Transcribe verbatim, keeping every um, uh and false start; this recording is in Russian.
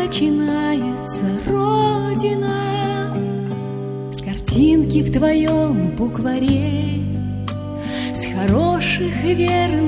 начинается Родина с картинки в твоем букваре, с хороших и верных